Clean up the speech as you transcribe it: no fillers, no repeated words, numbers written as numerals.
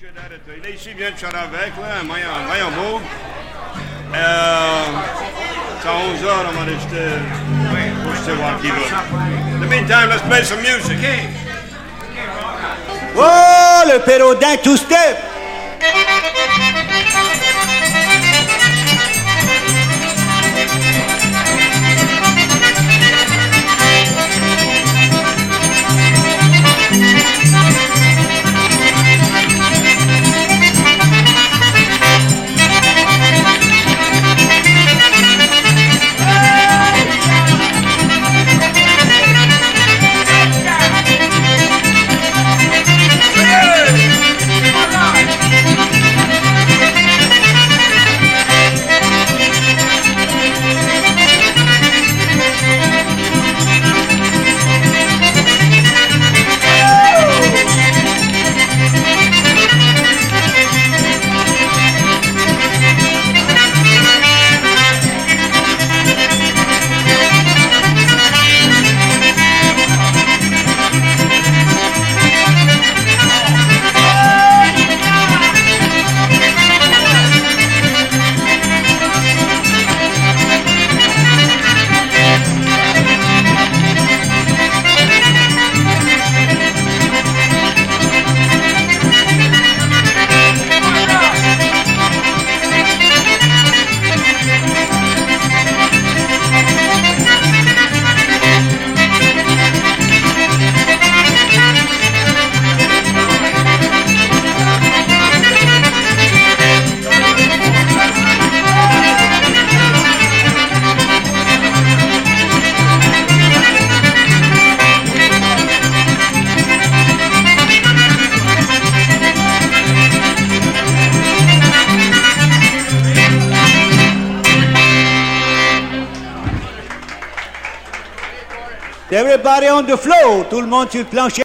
Il est ici, vient de Charavec, là, voyons beau. C'est à 11h, on va rester pour savoir qui va. In the meantime, let's play some music. Oh, le pérodin two-step! Everybody on the floor, tout le monde sur le plancher.